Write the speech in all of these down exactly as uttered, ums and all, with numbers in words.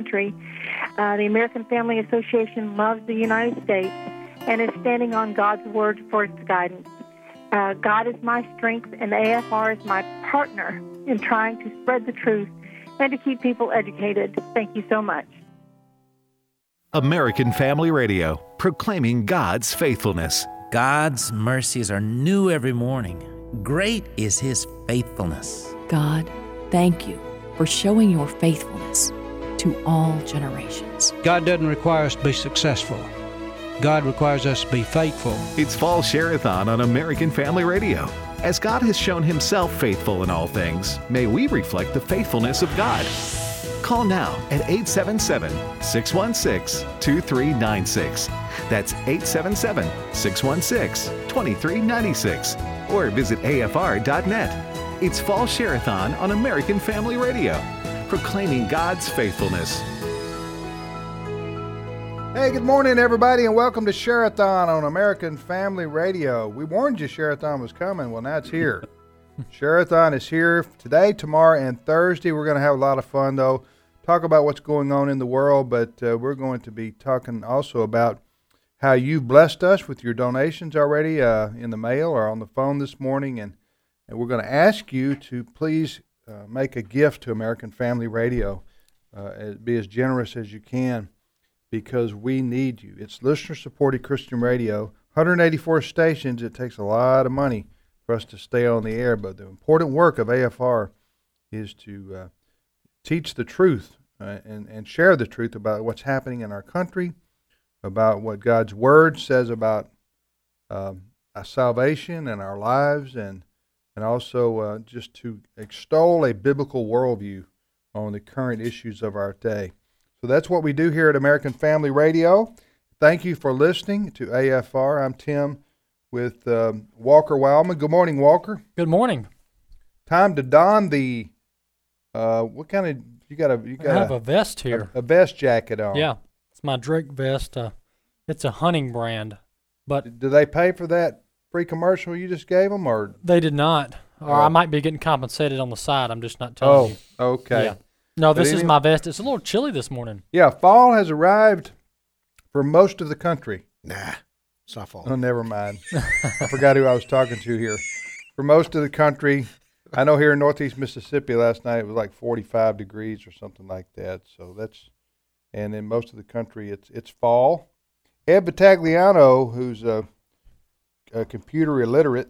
country. Uh, the American Family Association loves the United States and is standing on God's word for its guidance. Uh, God is my strength, and A F R is my partner in trying to spread the truth and to keep people educated. Thank you so much. American Family Radio, proclaiming God's faithfulness. God's mercies are new every morning. Great is His faithfulness. God, thank you for showing your faithfulness to all generations. God doesn't require us to be successful. God requires us to be faithful. It's Fall Share-a-thon on American Family Radio. As God has shown Himself faithful in all things, may we reflect the faithfulness of God. Call now at eight seven seven, six one six, two three nine six. That's eight seven seven, six one six, two three nine six. Or visit A F R dot net. It's Fall Share-a-thon on American Family Radio, proclaiming God's faithfulness. Hey, good morning, everybody, and welcome to Share-a-thon on American Family Radio. We warned you Share-a-thon was coming. Well, now it's here. Share-a-thon is here today, tomorrow, and Thursday. We're going to have a lot of fun, though. Talk about what's going on in the world, but uh, we're going to be talking also about how you've blessed us with your donations already uh, in the mail or on the phone this morning, and, and we're going to ask you to please uh, make a gift to American Family Radio. Uh, be as generous as you can, because we need you. It's listener-supported Christian radio, one hundred eighty-four stations. It takes a lot of money for us to stay on the air, but the important work of A F R is to uh, teach the truth uh, and, and share the truth about what's happening in our country, about what God's Word says about um, our salvation and our lives, and and also uh, just to extol a biblical worldview on the current issues of our day. So that's what we do here at American Family Radio. Thank you for listening to A F R. I'm Tim with um, Walker Wildman. Good morning, Walker. Good morning. Time to don the uh, what kind of you got a you got I have a, a vest here. A, a vest jacket on. Yeah, it's my Drake vest. Uh, it's a hunting brand, but do they pay for that free commercial you just gave them, or they did not? Or oh. I might be getting compensated on the side. I'm just not telling you. Oh, okay. Yeah. No, this but is any, my vest. It's a little chilly this morning. Yeah, fall has arrived for most of the country. Nah, it's not fall. Oh, never mind. I forgot who I was talking to here. For most of the country, I know here in northeast Mississippi last night it was like forty-five degrees or something like that. So that's, and in most of the country it's it's fall. Ed Battagliano, who's a, a computer illiterate,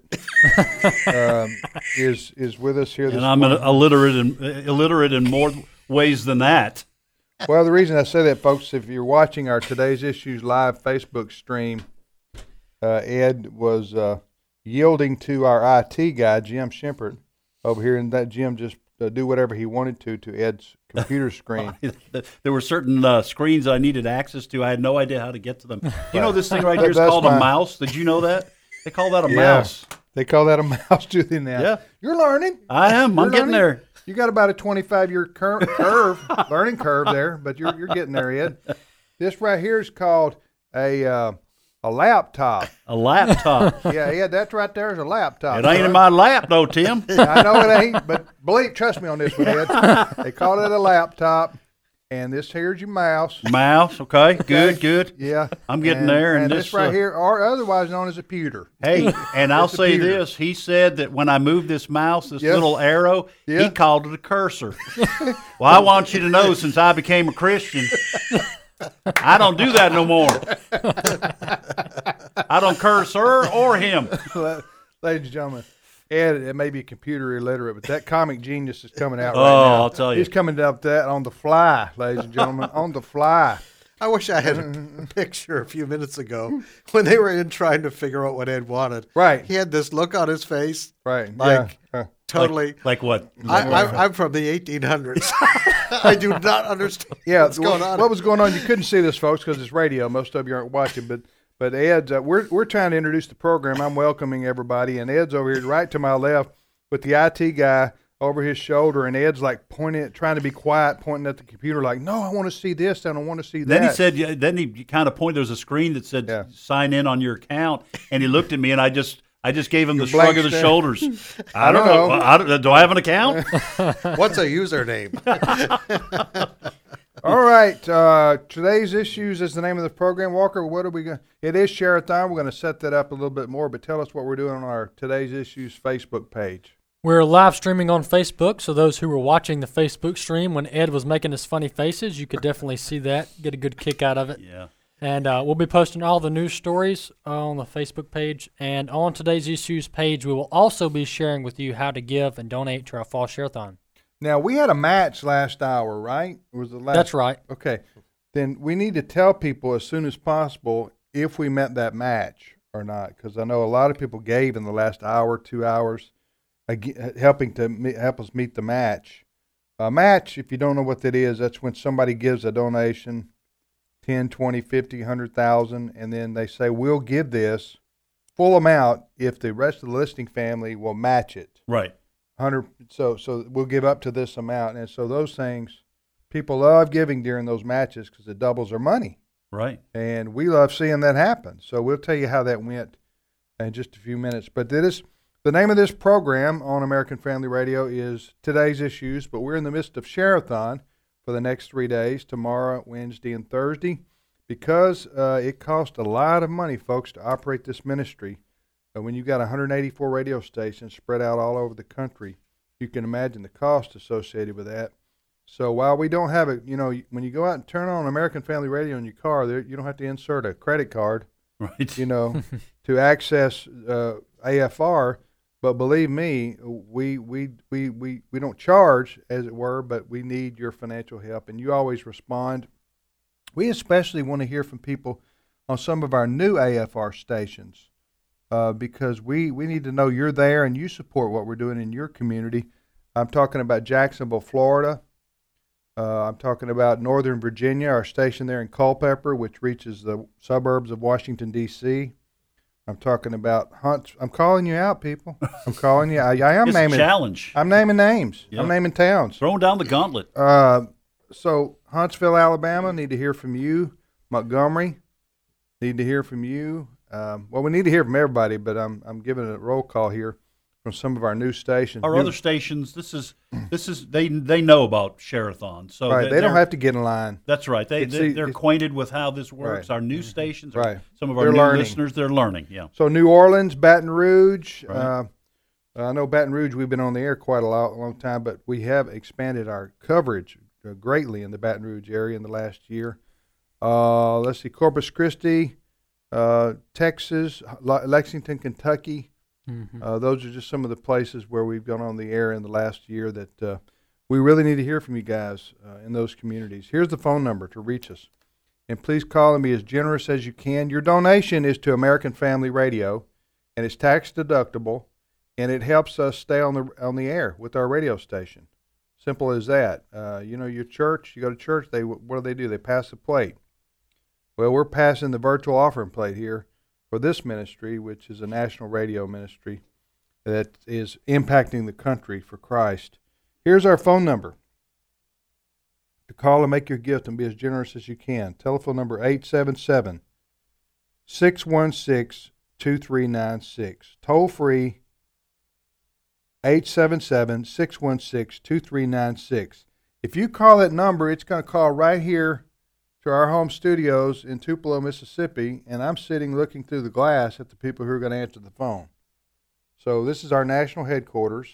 um, is is with us here this and I'm morning. And I'm illiterate in, illiterate in more ways than that. Well, the reason I say that, folks, if you're watching our Today's Issues live Facebook stream, uh, Ed was uh, yielding to our I T guy, Jim Shempert, over here, and that Jim just uh, do whatever he wanted to to Ed's computer screen. There were certain uh, screens that I needed access to. I had no idea how to get to them. You know, this thing right here is called my... a mouse. Did you know that? They call that a yeah, mouse. They call that a mouse, do they now? Yeah. You're learning. I am. You're I'm getting learning. there. You got about a twenty-five year cur- curve, learning curve there, but you're you're getting there, Ed. This right here is called a uh, a laptop. A laptop. Yeah, yeah, that's right there is a laptop. It ain't in my lap though, Tim. I know it ain't, but believe, trust me on this one, Ed. They call it a laptop, and this here's your mouse. Mouse, okay, good, okay. good. Yeah, I'm getting and, there. And, and this, this right uh, here, or otherwise known as a pewter. Hey, and I'll say pewter. this: he said that when I moved this mouse, this yeah. little arrow, yeah. he called it a cursor. Well, I want you to know, since I became a Christian, I don't do that no more. I don't curse her or him. Ladies and gentlemen, Ed, it may be computer illiterate, but that comic genius is coming out oh, right now. I'll tell you. He's coming up that on the fly, ladies and gentlemen, on the fly. I wish I had a picture a few minutes ago when they were in trying to figure out what Ed wanted. Right. He had this look on his face. Right. Like, yeah. totally. Like, like what? I, I, I'm from the eighteen hundreds. I do not understand yeah, what's going on. What was going on? You couldn't see this, folks, because it's radio. Most of you aren't watching, but but Ed's, uh, we're we're trying to introduce the program. I'm welcoming everybody, and Ed's over here right to my left with the I T guy over his shoulder, and Ed's like pointing, at, trying to be quiet, pointing at the computer, like, "No, I want to see this, and I want to see that." Then he said, yeah, then he kind of pointed. There was a screen that said, yeah. "Sign in on your account," and he looked at me, and I just, I just gave him Your the shrug of the stare. shoulders. I, I don't know. know. I don't, do I have an account? What's a username? All right. Uh, today's Issues is the name of the program. Walker, what are we going to? It is Share-a-thon. We're going to set that up a little bit more, but tell us what we're doing on our Today's Issues Facebook page. We're live streaming on Facebook, so those who were watching the Facebook stream when Ed was making his funny faces, you could definitely see that, get a good kick out of it. Yeah. And uh, we'll be posting all the news stories on the Facebook page. And on Today's Issues page, we will also be sharing with you how to give and donate to our Fall Share-a-thon. Now, we had a match last hour, right? Was the last? That's right. Okay. Then we need to tell people as soon as possible if we met that match or not, because I know a lot of people gave in the last hour, two hours, uh, helping to me- help us meet the match. A match, if you don't know what that is, that's when somebody gives a donation, ten, twenty, fifty, one hundred thousand, and then they say, we'll give this full amount if the rest of the listening family will match it. Right. one hundred so so we'll give up to this amount, and so those things, people love giving during those matches because it doubles their money. Right. And we love seeing that happen. So we'll tell you how that went in just a few minutes. But it is, the name of this program on American Family Radio is Today's Issues, but we're in the midst of Share-a-thon for the next three days, tomorrow, Wednesday, and Thursday, because uh, it costs a lot of money, folks, to operate this ministry. Uh, when you've got one hundred eighty-four radio stations spread out all over the country, you can imagine the cost associated with that. So while we don't have it, you know, when you go out and turn on American Family Radio in your car, there, you don't have to insert a credit card, right? You know, to access uh, A F R. But believe me, we, we we we we don't charge, as it were, but we need your financial help, and you always respond. We especially want to hear from people on some of our new A F R stations, uh, because we, we need to know you're there and you support what we're doing in your community. I'm talking about Jacksonville, Florida. Uh, I'm talking about Northern Virginia, our station there in Culpeper, which reaches the suburbs of Washington, D C I'm talking about Hunts. I'm calling you out, people. I'm calling you. I, I am it's naming a challenge. I'm naming names. Yep. I'm naming towns. Throwing down the gauntlet. Uh, so Huntsville, Alabama, need to hear from you. Montgomery, need to hear from you. Um, well, we need to hear from everybody, but I'm I'm giving a roll call here from some of our new stations. Our new, other stations, this is this is they they know about Share-a-thon, so right, they, they don't have to get in line. That's right. They, they they're acquainted with how this works. Right. Our new stations, right? Some of our they're new learning. listeners, they're learning. Yeah. So New Orleans, Baton Rouge. Right. Uh, I know Baton Rouge. We've been on the air quite a lot, long time, but we have expanded our coverage uh, greatly in the Baton Rouge area in the last year. Uh, let's see, Corpus Christi, uh, Texas, Lexington, Kentucky. Mm-hmm. Uh, those are just some of the places where we've gone on the air in the last year that uh, we really need to hear from you guys uh, in those communities. Here's the phone number to reach us. And please call and be as generous as you can. Your donation is to American Family Radio, and it's tax deductible, and it helps us stay on the on the air with our radio station. Simple as that. Uh, you know, your church, you go to church, they what do they do? They pass the plate. Well, we're passing the virtual offering plate here for this ministry, which is a national radio ministry that is impacting the country for Christ. Here's our phone number to call and make your gift and be as generous as you can. Telephone number eight seven seven, six one six, two three nine six. Toll free, eight seven seven, six one six, two three nine six. If you call that number, it's going to call right here to our home studios in Tupelo, Mississippi, and I'm sitting looking through the glass at the people who are going to answer the phone. So this is our national headquarters.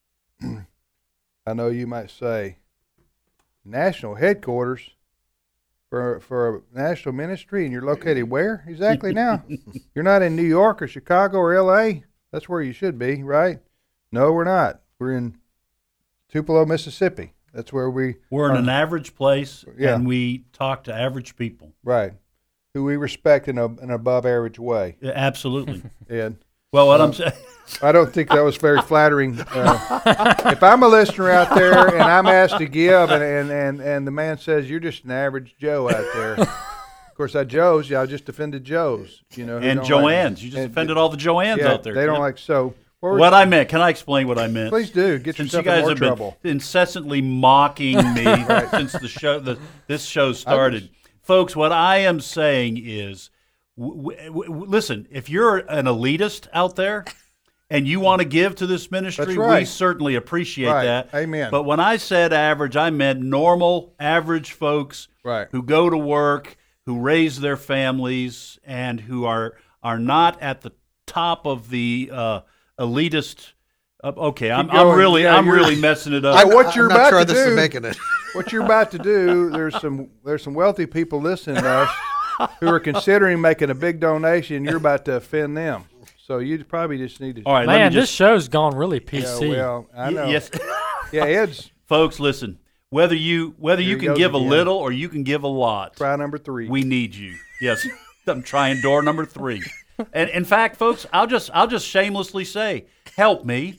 I know you might say, national headquarters for for a national ministry, and you're located where exactly now? You're not in New York or Chicago or L A? That's where you should be, right? No, we're not. We're in Tupelo, Mississippi. That's where we... We're in are. an average place, Yeah. and we talk to average people. Right. Who we respect in a, an above-average way. Yeah, absolutely. And well, what uh, I'm saying... I don't think that was very flattering. Uh, if I'm a listener out there and I'm asked to give, and, and, and, and the man says, you're just an average Joe out there. Of course, I Joe's, yeah, I just offended Joe's. You know, who and don't Joanne's. Like, you just and, offended all the Joanne's yeah, out there. They don't yeah. like so... What I meant, can I explain what I meant? Please do. Get since yourself you guys in more have trouble. been incessantly mocking me Right. since the show, the, this show started, folks. What I am saying is, w- w- w- listen. If you're an elitist out there, and you want to give to this ministry, That's right. we certainly appreciate Right. that. Amen. But when I said average, I meant normal, average folks Right. who go to work, who raise their families, and who are are not at the top of the uh, elitist. Uh, okay, I'm, I'm going. really Yeah, I'm you're- really messing it up. Hey, what you're I'm not about sure to this do, is making it. what you're about to do, there's some there's some wealthy people listening to us who are considering making a big donation. You're about to offend them, so you probably just need to. All right, let Man, me this just, show's gone really P Yeah, C. well, I y- know. yes, Yeah, Ed's folks, listen. Whether you whether Here you he can goes give a again. little or you can give a lot, try number three. we need you. Yes, I'm trying door number three. And in fact, folks, I'll just I'll just shamelessly say, help me,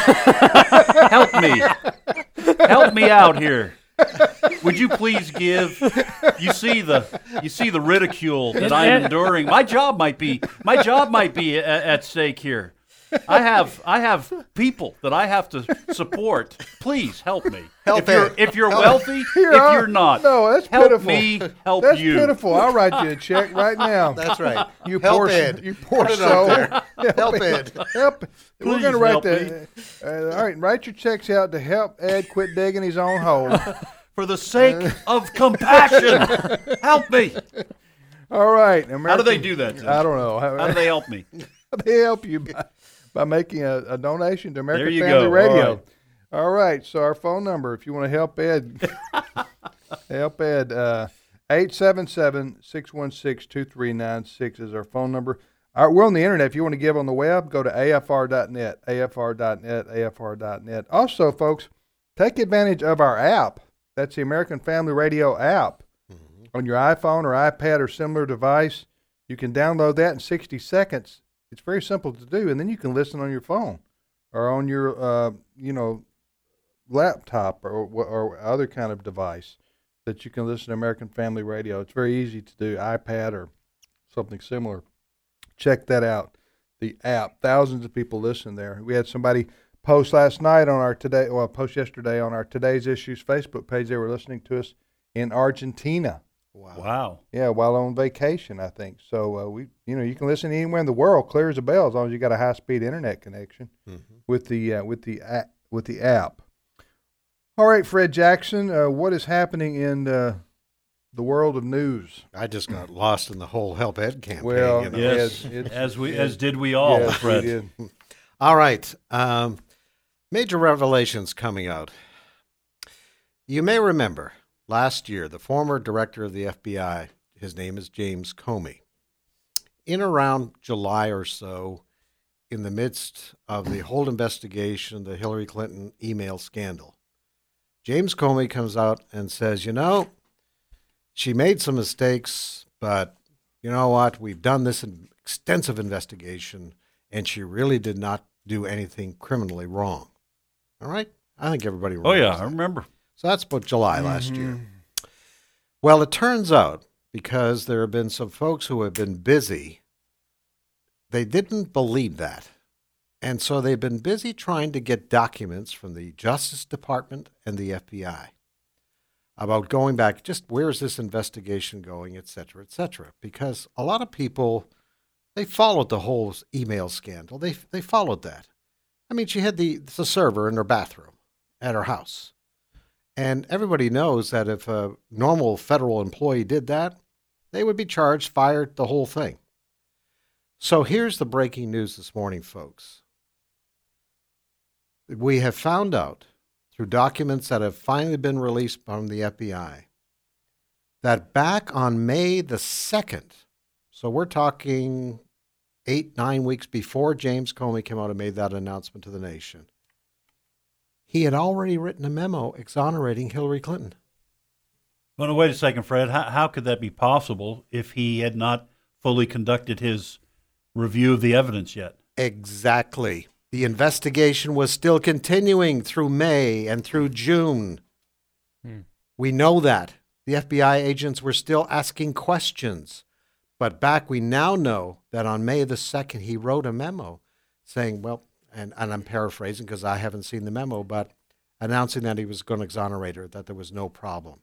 help me, help me out here. Would you please give? You see the you see the ridicule that I'm enduring. My job might be my job might be at, at stake here. I have I have people that I have to support. Please help me. Help if you're Ed. if you're Help. wealthy, Here, if I'll- you're not, no, that's help pitiful. me, help That's you. pitiful. I'll write you a check right now. That's right. You Help poor, Ed. you poor Put it up soul. there. Help Ed. Help. We're Please going to write help the. Uh, all right, write your checks out to help Ed quit digging his own hole. For the sake of compassion, help me. All right. American, How do they do that? Tim? I don't know. How, How do they help me? they help you by, by making a, a donation to American There you Family go. Radio. All right. All right. So our phone number, if you want to help Ed, help Ed, uh, eight seven seven, six one six, two three nine six is our phone number. All right, we're on the internet. If you want to give on the web, go to A F R dot net, A F R dot net, A F R dot net. Also, folks, take advantage of our app. That's the American Family Radio app. Mm-hmm. On your iPhone or iPad or similar device. You can download that in sixty seconds. It's very simple to do, and then you can listen on your phone or on your, uh, you know, laptop or, or other kind of device that you can listen to American Family Radio. It's very easy to do, iPad or something similar. Check that out, the app. Thousands of people listen there. We had somebody post last night on our today, well, post yesterday on our Today's Issues Facebook page. They were listening to us in Argentina. Wow. Wow. Yeah, while on vacation, I think. So uh, we, you know, you can listen anywhere in the world, clear as a bell, as long as you got a high-speed internet connection Mm-hmm. with the uh, with the a- with the app. All right, Fred Jackson, uh, what is happening in uh, the world of news? I just got lost in the whole Help Ed campaign. Well, you know. Yes, It's- it's- as we it's- as did we all, yes, Fred. we did. All right. Um, major revelations coming out. You may remember last year, the former director of the F B I, his name is James Comey, in around July or so, in the midst of the whole investigation, the Hillary Clinton email scandal, James Comey comes out and says, you know, she made some mistakes, but you know what? We've done this extensive investigation, and she really did not do anything criminally wrong. All right? I think everybody Oh remembers yeah, I that. remember. So that's about July last year. Well, it turns out, because there have been some folks who have been busy, they didn't believe that. And so they've been busy trying to get documents from the Justice Department and the F B I about going back, just where's this investigation going, et cetera, et cetera. Because a lot of people, they followed the whole email scandal. They they followed that. I mean, she had the, the server in her bathroom at her house. And everybody knows that if a normal federal employee did that, they would be charged, fired, the whole thing. So here's the breaking news this morning, folks. We have found out through documents that have finally been released from the F B I that back on May the second, so we're talking eight, nine weeks before James Comey came out and made that announcement to the nation, he had already written a memo exonerating Hillary Clinton. Well, no, wait a second, Fred. How, how could that be possible if he had not fully conducted his review of the evidence yet? Exactly. The investigation was still continuing through May and through June. Hmm. We know that. The F B I agents were still asking questions. But back, we now know that on May the second, he wrote a memo saying, well, and, and I'm paraphrasing because I haven't seen the memo, but announcing that he was going to exonerate her, that there was no problem.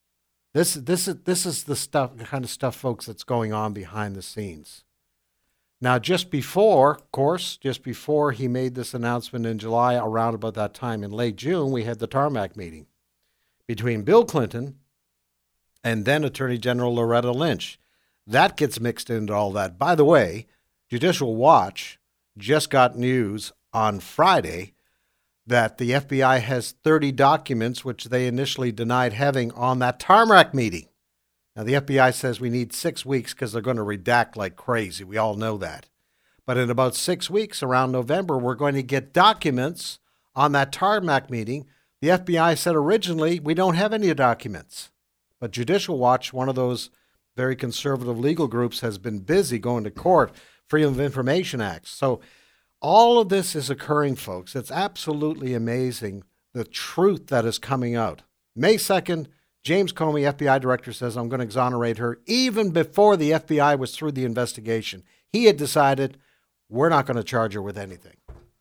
This, this, is, this is the stuff, the kind of stuff, folks, that's going on behind the scenes. Now, just before, of course, just before he made this announcement in July, around about that time in late June, we had the tarmac meeting between Bill Clinton and then Attorney General Loretta Lynch. That gets mixed into all that. By the way, Judicial Watch just got news on Friday that the F B I has thirty documents which they initially denied having on that tarmac meeting. Now, the F B I says we need six weeks because they're going to redact like crazy. We all know that. But in about six weeks, around November, we're going to get documents on that tarmac meeting. The F B I said originally we don't have any documents. But Judicial Watch, one of those very conservative legal groups, has been busy going to court, Freedom of Information Act. So all of this is occurring, folks. It's absolutely amazing, the truth that is coming out. May second, James Comey, F B I director, says, I'm going to exonerate her. Even before the F B I was through the investigation, he had decided we're not going to charge her with anything.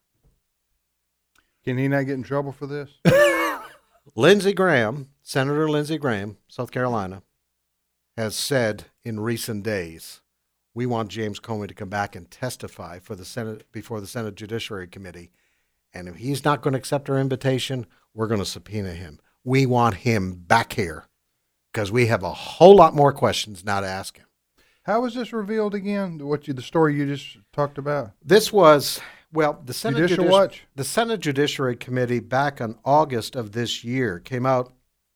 Can he not get in trouble for this? Lindsey Graham, Senator Lindsey Graham, South Carolina, has said in recent days, we want James Comey to come back and testify for the Senate before the Senate Judiciary Committee. And if he's not going to accept our invitation, we're going to subpoena him. We want him back here because we have a whole lot more questions now to ask him. How was this revealed again? What you, the story you just talked about? This was, well, the Senate Judicial Judici- Watch? The Senate Judiciary Committee back in August of this year came out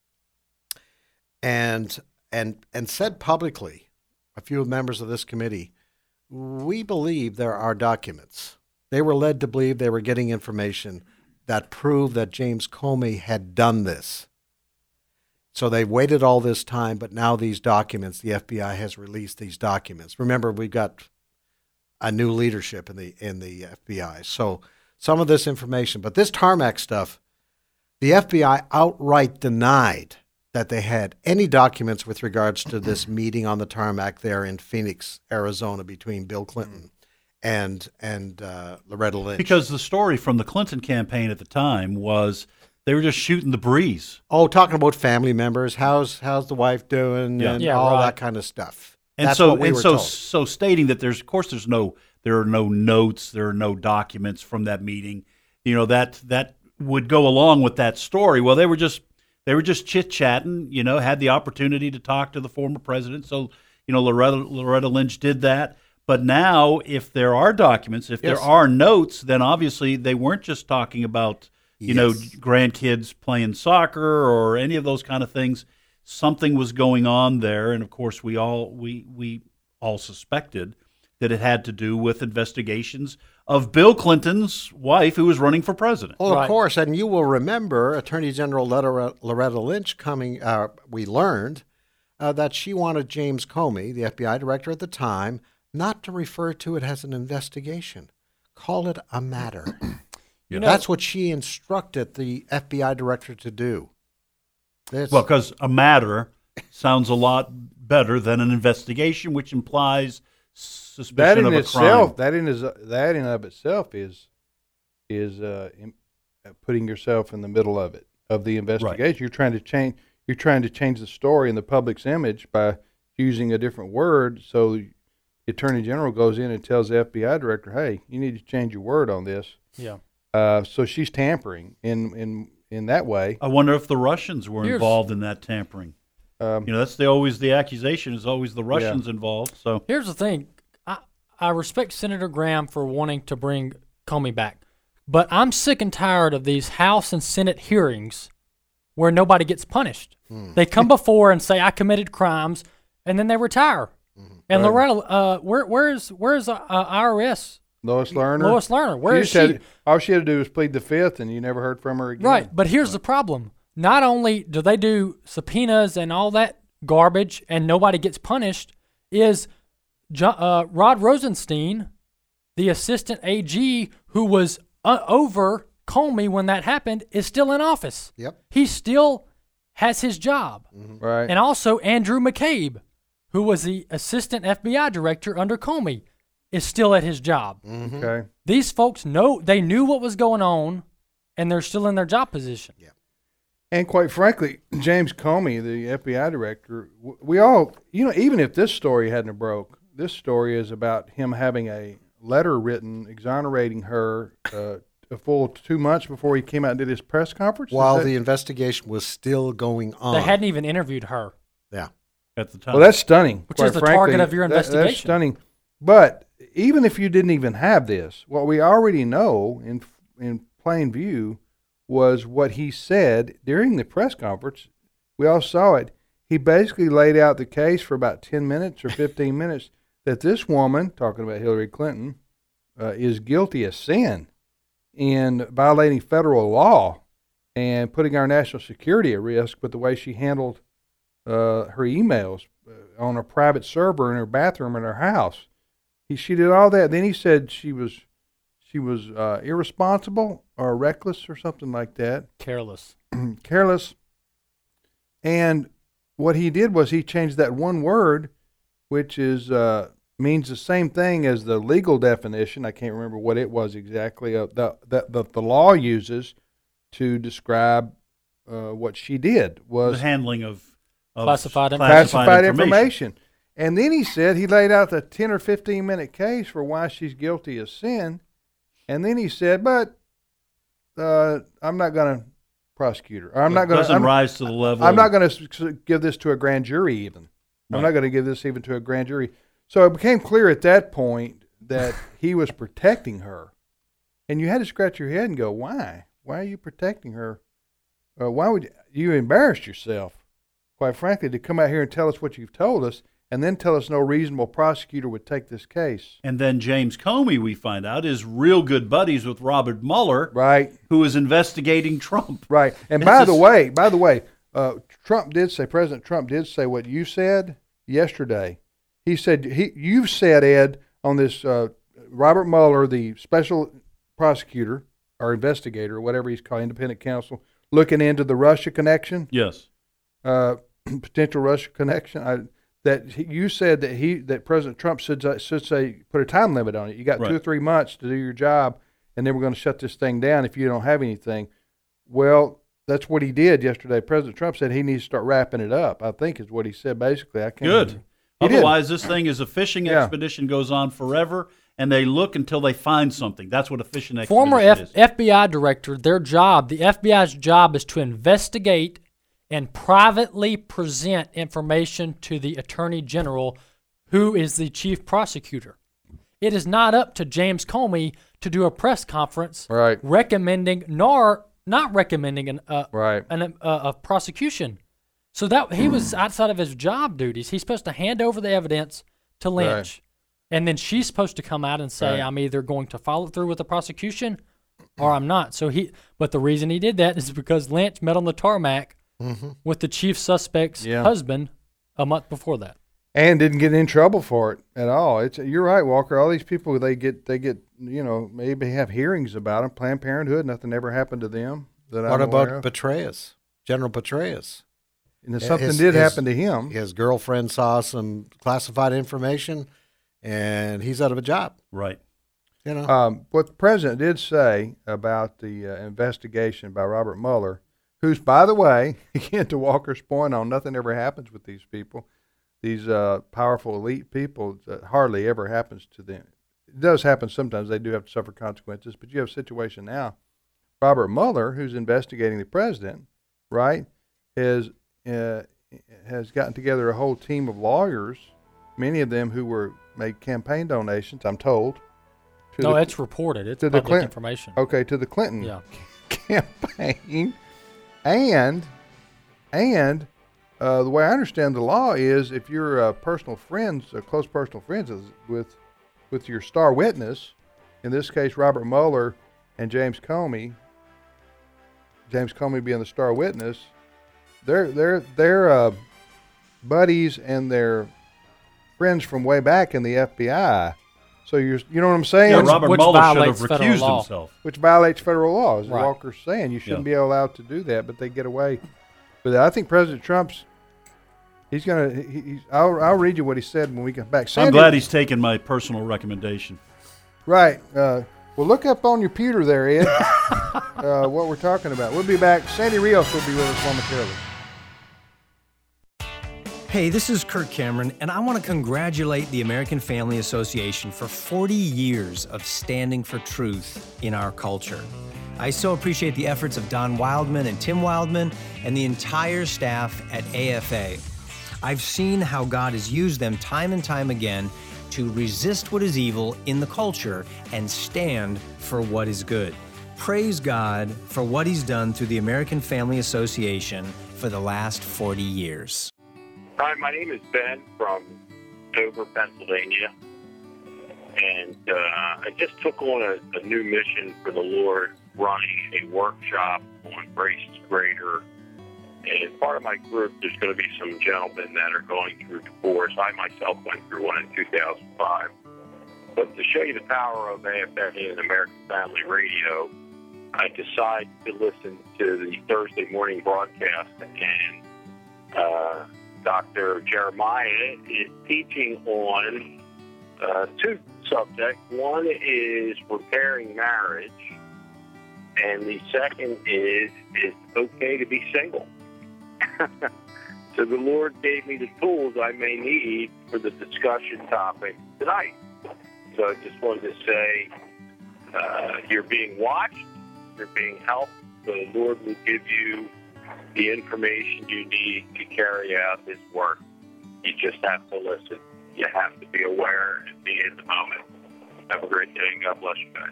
and and and said publicly, a few members of this committee, we believe there are documents. They were led to believe they were getting information that proved that James Comey had done this. So they waited all this time, but now these documents, the F B I has released these documents. Remember, we've got a new leadership in the in the F B I. So some of this information, but this tarmac stuff, the F B I outright denied that they had any documents with regards to this meeting on the tarmac there in Phoenix, Arizona, between Bill Clinton and and uh, Loretta Lynch. Because the story from the Clinton campaign at the time was they were just shooting the breeze. Oh, talking about family members, how's how's the wife doing, Yeah. and Yeah, all right. that kind of stuff. And That's so what we and were so told. so stating that there's of course there's no there are no notes, there are no documents from that meeting. You know, that that would go along with that story. Well, they were just they were just chit-chatting, you know, had the opportunity to talk to the former president. So, you know, Loretta Loretta Lynch did that. But now, if there are documents, if Yes. there are notes, then obviously they weren't just talking about, you know, Yes. grandkids playing soccer or any of those kind of things. Something was going on there, and of course, we all we we all suspected that it had to do with investigations of Bill Clinton's wife, who was running for president. Well, of Right. course, and you will remember Attorney General Loretta, Loretta Lynch coming. Uh, we learned uh, that she wanted James Comey, the F B I director at the time, not to refer to it as an investigation. Call it a matter. You know- That's what she instructed the F B I director to do. This, Well, because a matter sounds a lot better than an investigation, which implies suspicion That in of a itself, crime. that in is that in of itself is is uh, im- uh, putting yourself in the middle of it of the investigation. You're trying to change. You're trying to change the story and the public's image by using a different word. So, the Attorney General goes in and tells the F B I director, "Hey, you need to change your word on this." Yeah. Uh, so she's tampering in in in that way. I wonder if the Russians were Here's- involved in that tampering. Um, You know, that's the always the accusation is always the Russians involved. So Here's the thing. I, I respect Senator Graham for wanting to bring Comey back, but I'm sick and tired of these House and Senate hearings where nobody gets punished. They come before and say, I committed crimes, and then they retire. And Right. Loretta, uh, where, where's where's uh, uh, I R S? Lois Lerner. Lois Lerner, where She is just she? had- all she had to do was plead the fifth, and you never heard from her again. Right, but here's the problem. Not only do they do subpoenas and all that garbage and nobody gets punished, is Jo- uh, Rod Rosenstein, the assistant A G who was uh, over Comey when that happened, is still in office. Yep. He still has his job. Right. And also Andrew McCabe, who was the assistant F B I director under Comey, is still at his job. Okay. These folks know, they knew what was going on, and they're still in their job position. And quite frankly, James Comey, the F B I director, w- we all, you know, even if this story hadn't have broke, this story is about him having a letter written exonerating her uh, a full two months before he came out and did his press conference? While that, the investigation was still going on. They hadn't even interviewed her. Yeah. At the time. Well, that's stunning. Which quite is the frankly. target of your That- investigation. that's stunning. But even if you didn't even have this, what we already know in in plain view was what he said during the press conference. We all saw it. He basically laid out the case for about ten minutes or fifteen minutes that this woman, talking about Hillary Clinton, uh, is guilty of sin in violating federal law and putting our national security at risk with the way she handled uh, her emails uh, on a private server in her bathroom in her house. He, she did all that. Then he said she was she was uh, irresponsible or reckless or something like that. Careless. Careless. And what he did was he changed that one word, which is uh, means the same thing as the legal definition. I can't remember what it was exactly. Uh, the, that the, the law uses to describe uh, what she did was the handling of, of Classified classified information. information. And then he said he laid out the ten or fifteen minute case for why she's guilty of sin. And then he said, but uh, I'm not going to prosecute her. Or I'm It not going doesn't to rise to the level. I'm not going to give this to a grand jury even. I'm Right. not going to give this even to a grand jury. So it became clear at that point that he was protecting her. And you had to scratch your head and go, why? Why are you protecting her? Uh, why would you, you embarrassed yourself, quite frankly, to come out here and tell us what you've told us and then tell us no reasonable prosecutor would take this case. And then James Comey, we find out, is real good buddies with Robert Mueller, Right. who is investigating Trump. Right. And This by is- the way, by the way, uh, Trump did say, President Trump did say what you said yesterday. He said, he, you've said, Ed, on this, uh, Robert Mueller, the special prosecutor or investigator, or whatever he's called, independent counsel, looking into the Russia connection, Yes. uh, potential Russia connection. I, that he, you said that he that President Trump should should say put a time limit on it. You got Right. two or three months to do your job, and then we're going to shut this thing down if you don't have anything. Well, that's what he did yesterday. President Trump said he needs to start wrapping it up. I think is what he said basically. I can't. Good. He did. Otherwise, this thing is a fishing Yeah. expedition goes on forever, and they look until they find something. That's what a fishing expedition Former F- is. FBI director, their job, the F B I's job is to investigate and privately present information to the Attorney General, who is the chief prosecutor. It is not up to James Comey to do a press conference Right. recommending, nor not recommending an, uh, Right. an, uh, a prosecution. So that he was outside of his job duties. He's supposed to hand over the evidence to Lynch, and then she's supposed to come out and say, Right. "I'm either going to follow through with the prosecution, or I'm not." So he, but the reason he did that is because Lynch met on the tarmac Mm-hmm. with the chief suspect's Yeah. husband a month before that. And didn't get in trouble for it at all. It's you're right, Walker. All these people they get they get you know maybe have hearings about them. Planned Parenthood, nothing ever happened to them. That What I'm aware about of. Petraeus, General Petraeus? And then something His- did his- happen to him. His girlfriend saw some classified information, and he's out of a job. Right. You know, Um, what the president did say about the uh, investigation by Robert Mueller, who's, by the way, again to Walker's point on nothing ever happens with these people, these uh, powerful elite people, that hardly ever happens to them. It does happen sometimes. They do have to suffer consequences, but you have a situation now. Robert Mueller, who's investigating the president, right, has uh, has gotten together a whole team of lawyers, many of them who were made campaign donations, I'm told. to No, the- it's reported. It's to the public Clinton- information. Okay, to the Clinton Yeah. campaign, and and uh, the way I understand the law is if you're uh, personal friends, uh, close personal friends is- with with your star witness, in this case Robert Mueller and James Comey, James Comey being the star witness, they're they're they're uh, buddies and they're friends from way back in the F B I. So you're, you know what I'm saying? Yeah, Which- Robert which Mueller should have violates federal recused law. himself. Which violates federal law, as Right. Walker's saying. You shouldn't Yeah. be allowed to do that, but they get away with it. I think President Trump's, he's going to, he, he's, I'll, I'll read you what he said when we get back. I'm Sandy- glad he's taken my personal recommendation. Right. Uh, well, look up on your pewter there, Ed, uh, what we're talking about. We'll be back. Sandy Rios will be with us momentarily. Hey, this is Kirk Cameron, and I want to congratulate the American Family Association for forty years of standing for truth in our culture. I so appreciate the efforts of Don Wildman and Tim Wildman and the entire staff at A F A. I've seen how God has used them time and time again to resist what is evil in the culture and stand for what is good. Praise God for what He's done through the American Family Association for the last forty years. Hi, my name is Ben from Dover, Pennsylvania, and uh, I just took on a, a new mission for the Lord, running a workshop on Grace is Greater. And as part of my group, there's going to be some gentlemen that are going through divorce. I myself went through one in two thousand five. But to show you the power of A F A and American Family Radio, I decided to listen to the Thursday morning broadcast, and uh, Doctor Jeremiah is teaching on uh, two subjects. One is repairing marriage, and the second is, is okay to be single. So the Lord gave me the tools I may need for the discussion topic tonight. So I just wanted to say, uh, you're being watched, you're being helped. The Lord will give you the information you need to carry out His work. You just have to listen. You have to be aware and be in the moment. Have a great day, and God bless you guys.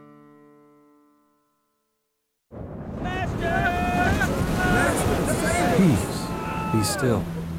Peace. Be still.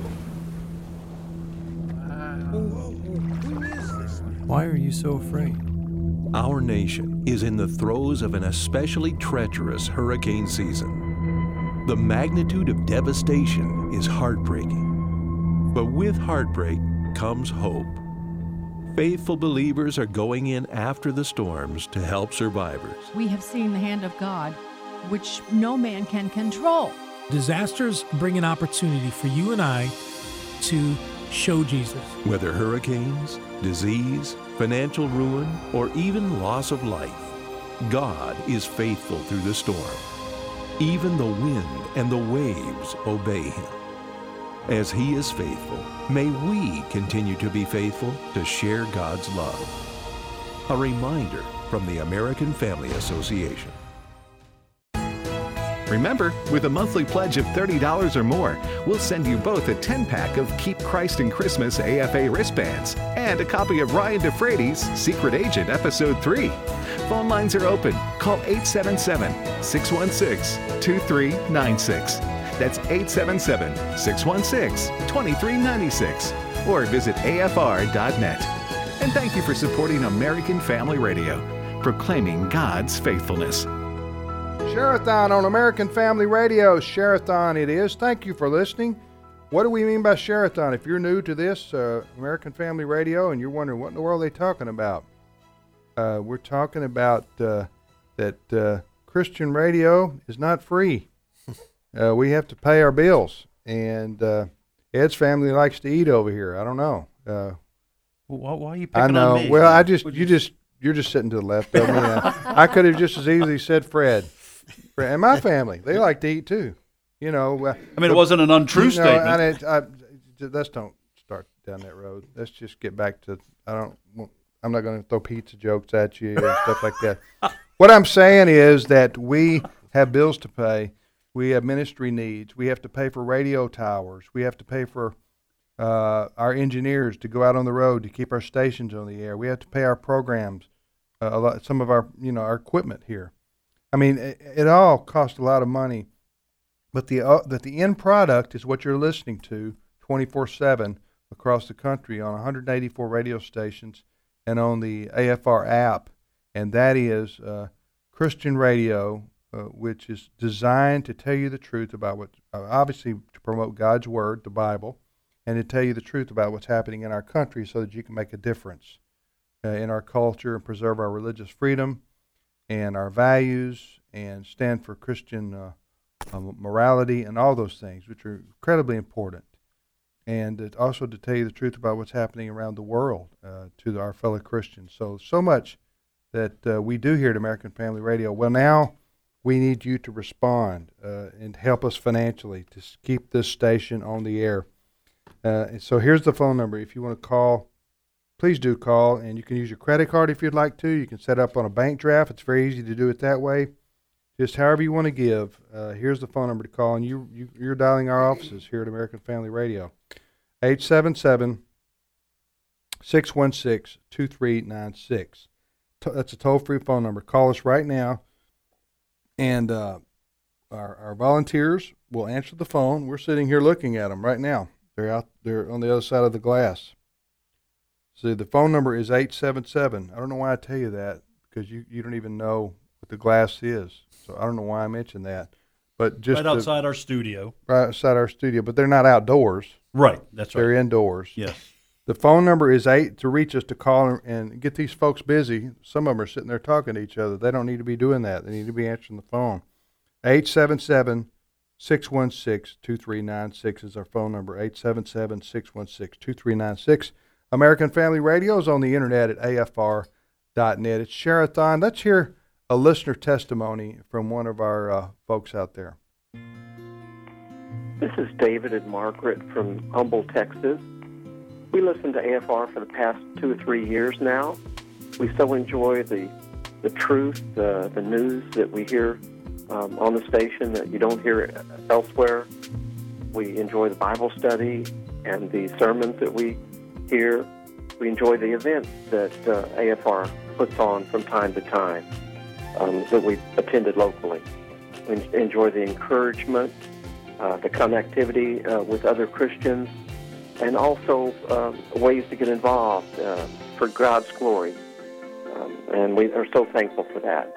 Why are you so afraid? Our nation is in the throes of an especially treacherous hurricane season. The magnitude of devastation is heartbreaking. But with heartbreak comes hope. Faithful believers are going in after the storms to help survivors. We have seen the hand of God, which no man can control. Disasters bring an opportunity for you and I to show Jesus. Whether hurricanes, disease, financial ruin, or even loss of life, God is faithful through the storm. Even the wind and the waves obey Him. As He is faithful, may we continue to be faithful to share God's love. A reminder from the American Family Association. Remember, with a monthly pledge of thirty dollars or more, we'll send you both a ten-pack of Keep Christ in Christmas A F A wristbands and a copy of Ryan DeFrady's Secret Agent Episode three. Phone lines are open. Call eight seven seven, six one six, two three nine six. That's eight seven seven, six one six, two three nine six. Or visit A F R dot net. And thank you for supporting American Family Radio, proclaiming God's faithfulness. Share-a-thon on American Family Radio. Share-a-thon it is. Thank you for listening. What do we mean by share-a-thon? If you're new to this, uh, American Family Radio, and you're wondering what in the world are they talking about, uh, we're talking about uh, that uh, Christian radio is not free. Uh, we have to pay our bills. And uh, Ed's family likes to eat over here. I don't know. Uh, why, why are you picking I know. on me? Well, I just you, you just you're just sitting to the left of me. I could have just as easily said Fred. And my family, they like to eat too. You know. Uh, I mean, it wasn't an untrue no, statement. I, didn't, I, let's don't start down that road. Let's just get back to. I don't. I'm not going to throw pizza jokes at you and stuff like that. What I'm saying is that we have bills to pay. We have ministry needs. We have to pay for radio towers. We have to pay for uh, our engineers to go out on the road to keep our stations on the air. We have to pay our programs, uh, a lot, some of our, you know, our equipment here. I mean, it, it all costs a lot of money, but the uh, that the end product is what you're listening to twenty-four seven across the country on one hundred eighty-four radio stations and on the A F R app, and that is uh, Christian radio, uh, which is designed to tell you the truth about what, uh, obviously to promote God's Word, the Bible, and to tell you the truth about what's happening in our country so that you can make a difference uh, in our culture and preserve our religious freedom and our values, and stand for Christian uh, uh, morality and all those things, which are incredibly important. And it also to tell you the truth about what's happening around the world uh, to our fellow Christians. So, so much that uh, we do here at American Family Radio. Well, now we need you to respond uh, and help us financially to keep this station on the air. Uh, so here's the phone number. If you want to call, please do call, and you can use your credit card if you'd like to. You can set up on a bank draft. It's very easy to do it that way. Just however you want to give. Uh, here's the phone number to call, and you, you, you're dialing our offices here at American Family Radio. eight seven seven, six one six, two three nine six. That's a toll-free phone number. Call us right now, and uh, our, our volunteers will answer the phone. We're sitting here looking at them right now. They're out there on the other side of the glass. See, the phone number is eight seven seven. I don't know why I tell you that, because you, you don't even know what the glass is. So I don't know why I mentioned that. But just right outside to, our studio. Right outside our studio, but they're not outdoors. Right, that's right. They're indoors. Yes. The phone number is eight to reach us to call and get these folks busy. Some of them are sitting there talking to each other. They don't need to be doing that. They need to be answering the phone. eight seven seven, six one six, two three nine six is our phone number. eight seven seven, six one six, two three nine six. American Family Radio is on the internet at A F R dot net. It's Share-a-thon. Let's hear a listener testimony from one of our uh, folks out there. This is David and Margaret from Humble, Texas. We listen to A F R for the past two or three years now. We so enjoy the the truth, the, the news that we hear um, on the station that you don't hear elsewhere. We enjoy the Bible study and the sermons that we hear. We enjoy the events that uh, A F R puts on from time to time um, that we attended locally. We enjoy the encouragement, uh, the connectivity uh, with other Christians, and also um, ways to get involved uh, for God's glory. Um, and we are so thankful for that.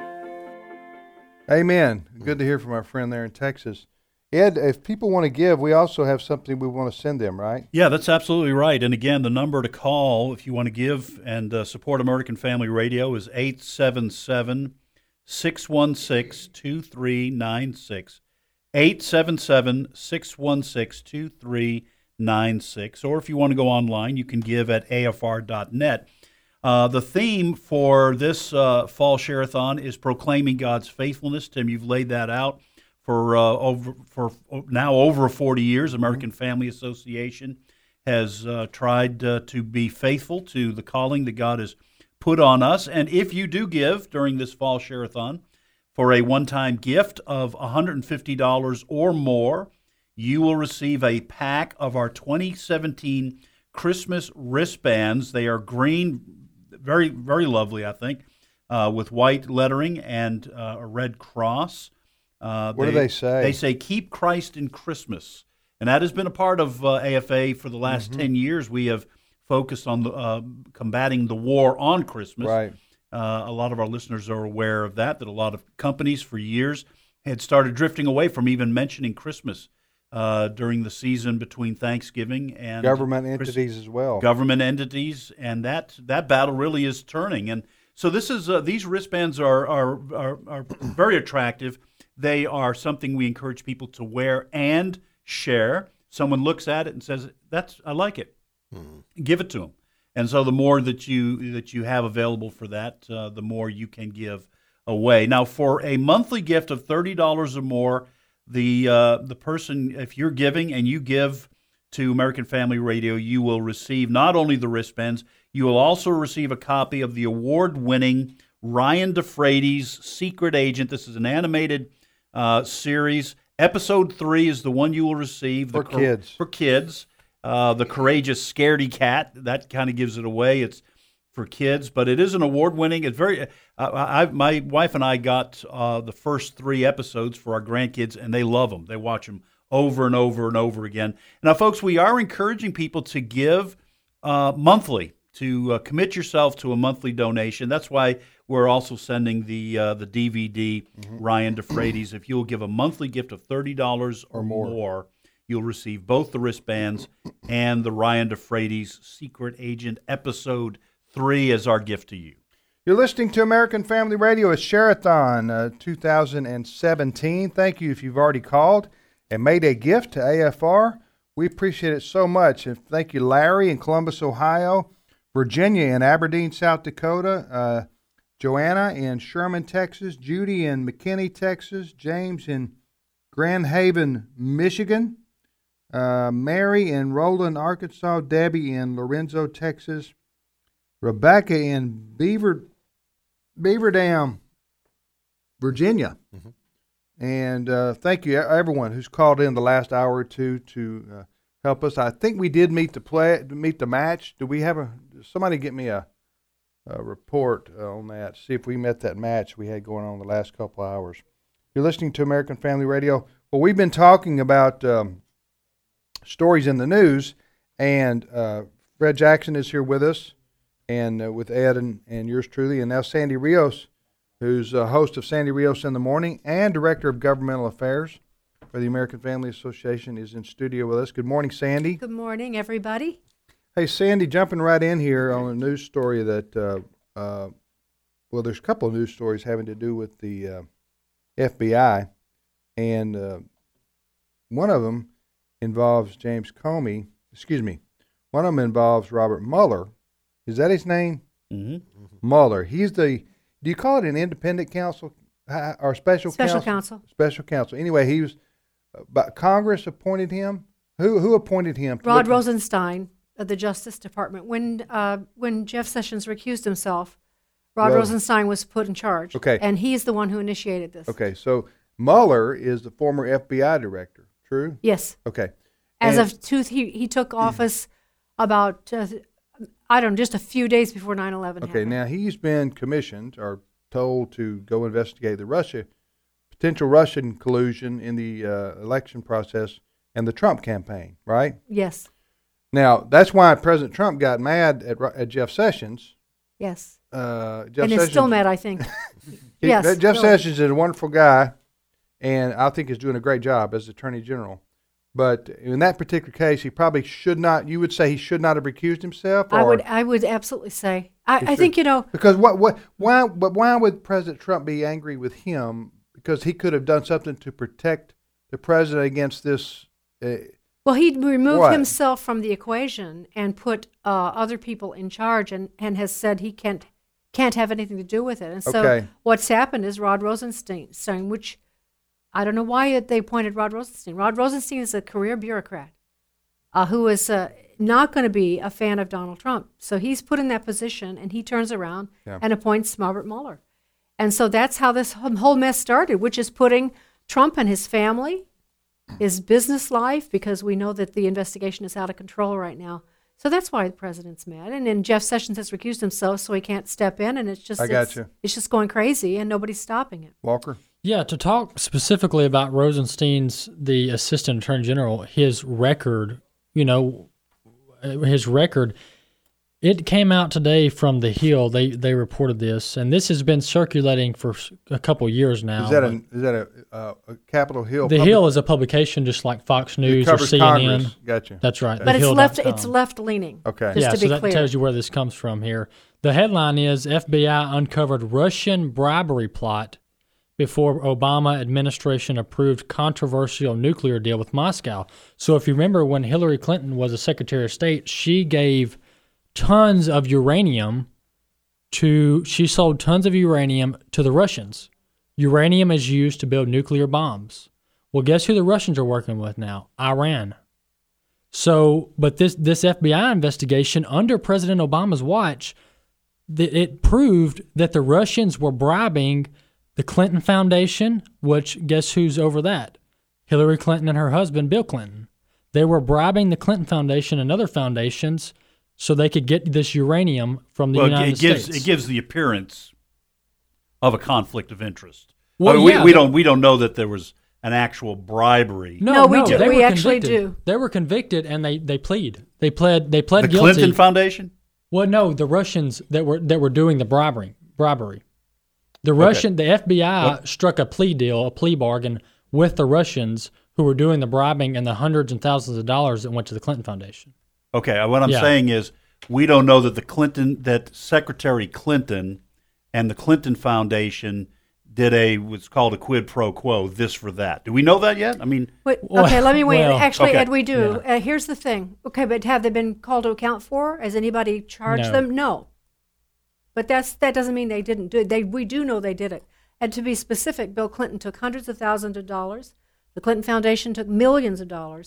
Amen. Good to hear from our friend there in Texas. Ed, if people want to give, we also have something we want to send them, right? Yeah, that's absolutely right. And again, the number to call if you want to give and uh, support American Family Radio is eight seven seven, six one six, two three nine six. eight seven seven, six one six, two three nine six. Or if you want to go online, you can give at A F R dot net. Uh, the theme for this uh, fall Share-a-thon is proclaiming God's faithfulness. Tim, you've laid that out. For uh, over for now over forty years, American Family Association has uh, tried uh, to be faithful to the calling that God has put on us. And if you do give during this fall Share-a-thon for a one-time gift of one hundred fifty dollars or more, you will receive a pack of our twenty seventeen Christmas wristbands. They are green, very, very lovely, I think, uh, with white lettering and uh, a red cross. Uh, what they, do they say? They say, keep Christ in Christmas. And that has been a part of uh, A F A for the last mm-hmm. ten years. We have focused on the, uh, combating the war on Christmas. Right. Uh, a lot of our listeners are aware of that, that a lot of companies for years had started drifting away from even mentioning Christmas uh, during the season between Thanksgiving and government entities as well. Government entities, and that that battle really is turning. And so this is uh, these wristbands are are are, are very attractive. They are something we encourage people to wear and share. Someone looks at it and says, "That's I like it." Mm-hmm. Give it to them. And so the more that you that you have available for that, uh, the more you can give away. Now, for a monthly gift of thirty dollars or more, the uh, the person, if you're giving and you give to American Family Radio, you will receive not only the wristbands, you will also receive a copy of the award-winning Ryan DeFreitas Secret Agent. This is an animated uh, series. Episode three is the one you will receive. For the kids. For kids. Uh, the Courageous Scaredy Cat. That kind of gives it away. It's for kids, but it is an award-winning. It's very. Uh, I, my wife and I got uh, the first three episodes for our grandkids, and they love them. They watch them over and over and over again. Now, folks, we are encouraging people to give uh, monthly, to uh, commit yourself to a monthly donation. That's why we're also sending the uh, the D V D, mm-hmm. Ryan DeFreitas. If you'll give a monthly gift of thirty dollars or, or more, more, you'll receive both the wristbands and the Ryan DeFreitas Secret Agent Episode three as our gift to you. You're listening to American Family Radio. It's Share-a-thon uh, two thousand seventeen. Thank you if you've already called and made a gift to A F R. We appreciate it so much. And thank you, Larry in Columbus, Ohio, Virginia in Aberdeen, South Dakota, uh, Joanna in Sherman, Texas, Judy in McKinney, Texas, James in Grand Haven, Michigan, Uh, Mary in Roland, Arkansas. Debbie in Lorenzo, Texas. Rebecca in Beaver, Beaver Dam, Virginia. Mm-hmm. And uh, thank you, everyone who's called in the last hour or two to uh, help us. I think we did meet the play, meet the match. Do we have a somebody get me a, a report on that? See if we met that match we had going on the last couple of hours. You're listening to American Family Radio. Well, we've been talking about um, stories in the news, and uh, Fred Jackson is here with us, and uh, with Ed and, and yours truly, and now Sandy Rios, who's a host of Sandy Rios in the Morning and Director of Governmental Affairs for the American Family Association, is in studio with us. Good morning, Sandy. Good morning, everybody. Hey, Sandy, jumping right in here on a news story that, uh, uh, well, there's a couple of news stories having to do with the uh, F B I, and uh, one of them involves James Comey, excuse me, one of them involves Robert Mueller. Is that his name? Mm-hmm. Mueller. He's the, do you call it an independent counsel uh, or special, special counsel? counsel? Special counsel. Anyway, he was, uh, but Congress appointed him. Who who appointed him? Rod Rosenstein of the Justice Department. When uh, when Jeff Sessions recused himself, Rod Well, Rosenstein was put in charge. Okay. And he's the one who initiated this. Okay, so Mueller is the former F B I director. True? Yes. Okay. As And- of two, he he took office about uh, I don't know, just a few days before nine eleven. Okay, now he's been commissioned or told to go investigate the Russia potential Russian collusion in the uh, election process and the Trump campaign, right? Yes. Now that's why President Trump got mad at, Ru- at Jeff Sessions. Yes. Uh, Jeff and is Sessions, still mad, I think. he- yes. Jeff really. Sessions is a wonderful guy, and I think is doing a great job as Attorney General. But in that particular case, he probably should not. You would say he should not have recused himself. I or- would I would absolutely say. I, He I should. think, you know, Because what what why but why would President Trump be angry with him? Because he could have done something to protect the president against this. Uh, well, he removed What? himself from the equation and put uh, other people in charge, and, and has said he can't can't have anything to do with it. And so Okay. what's happened is Rod Rosenstein, Stein, which I don't know why they appointed Rod Rosenstein. Rod Rosenstein is a career bureaucrat uh, who is uh, not going to be a fan of Donald Trump. So he's put in that position, and he turns around Yeah. and appoints Robert Mueller. And so that's how this whole mess started, which is putting Trump and his family, his business life, because we know that the investigation is out of control right now. So that's why the president's mad. And then Jeff Sessions has recused himself, so he can't step in, and it's just I got it's, you. it's just going crazy, and nobody's stopping it. Walker. Yeah, to talk specifically about Rosenstein's, the Assistant Attorney General, his record, you know, his record, it came out today from The Hill. They they reported this, and this has been circulating for a couple years now. Is that a is that a, uh, a Capitol Hill? The public- Hill is a publication just like Fox News or covers C N N. Congress. Gotcha. That's right. But the it's hill left dot com. it's left leaning. Okay. Just yeah, to so be that clear. tells you where this comes from here. The headline is F B I uncovered Russian bribery plot before Obama administration approved controversial nuclear deal with Moscow. So if you remember when Hillary Clinton was a Secretary of State, she gave tons of uranium to, she sold tons of uranium to the Russians. Uranium is used to build nuclear bombs. Well, guess who the Russians are working with now? Iran. So, but this, this F B I investigation under President Obama's watch, th- it proved that the Russians were bribing the Clinton Foundation, which guess who's over that? Hillary Clinton and her husband, Bill Clinton. They were bribing the Clinton Foundation and other foundations so they could get this uranium from the well, United it gives, States. It gives the appearance of a conflict of interest. Well, I mean, yeah, we, we but- don't we don't know that there was an actual bribery. No, No, we no, do- they we were actually convicted. do. They were convicted and they, they plead. They pled. They pled The guilty. Clinton Foundation? Well, no, the Russians that were that were doing the bribery. Bribery. The Russian, the F B I What? struck a plea deal, a plea bargain with the Russians who were doing the bribing and the hundreds and thousands of dollars that went to the Clinton Foundation. Okay, what I'm Yeah. saying is we don't know that the Clinton, that Secretary Clinton and the Clinton Foundation did a what's called a quid pro quo, this for that. Do we know that yet? I mean, Wait, Well, okay, let me wait. well, Actually, okay. Ed, we do. Uh, here's the thing. Okay, but have they been called to account for? Has anybody charged No. them? No. But that's that doesn't mean they didn't do it. They we do know they did it. And to be specific, Bill Clinton took hundreds of thousands of dollars. The Clinton Foundation took millions of dollars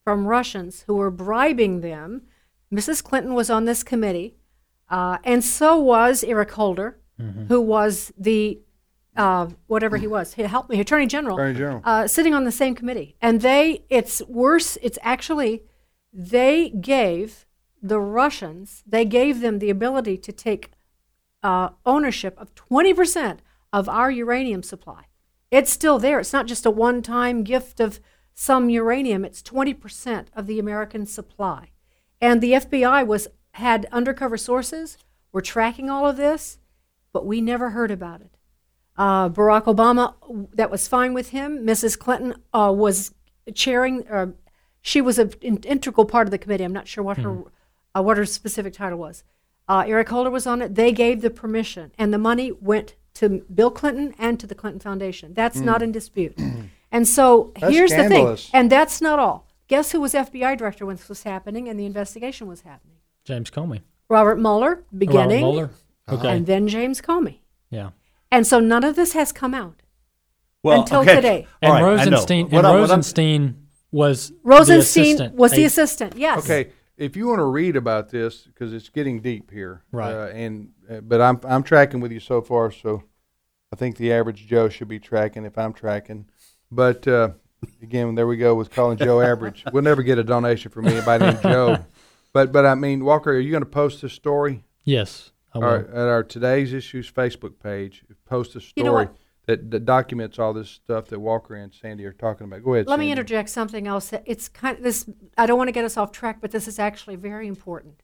from Russians who were bribing them. Missus Clinton was on this committee, uh, and so was Eric Holder, mm-hmm. who was the, uh, whatever he was, he helped me, Attorney General, Attorney General. Uh, sitting on the same committee. And they, it's worse, it's actually, they gave the Russians, they gave them the ability to take uh, ownership of twenty percent of our uranium supply. It's still there. It's not just a one-time gift of some uranium. It's twenty percent of the American supply. And the F B I was had undercover sources, were tracking all of this, but we never heard about it. Uh, Barack Obama, that was fine with him. Missus Clinton uh, was chairing, uh, she was an in- integral part of the committee. I'm not sure what her, uh, what her specific title was. Uh, Eric Holder was on it. They gave the permission, and the money went to Bill Clinton and to the Clinton Foundation. That's mm. not in dispute. And so that's here's scandalous. the thing, and that's not all. Guess who was F B I director when this was happening and the investigation was happening? James Comey. Robert Mueller, beginning. Robert Mueller? Okay. And then James Comey. Yeah. And so none of this has come out well, until okay. today. And right, Rosenstein, and what I, what Rosenstein was Rosenstein the assistant. was the A- assistant, yes. Okay, if you want to read about this, because it's getting deep here, right? Uh, and uh, but I'm I'm tracking with you so far, so I think the average Joe should be tracking if I'm tracking. But uh, again, there we go with calling Joe average. We'll never get a donation from anybody named Joe. But but I mean, Walker, are you going to post this story? Yes, I will. Our, at our Today's Issues Facebook page, post a story You know what? that, that documents all this stuff that Walker and Sandy are talking about. Go ahead, Let Sandy. me interject something else. It's kind of this. I don't want to get us off track, but this is actually very important.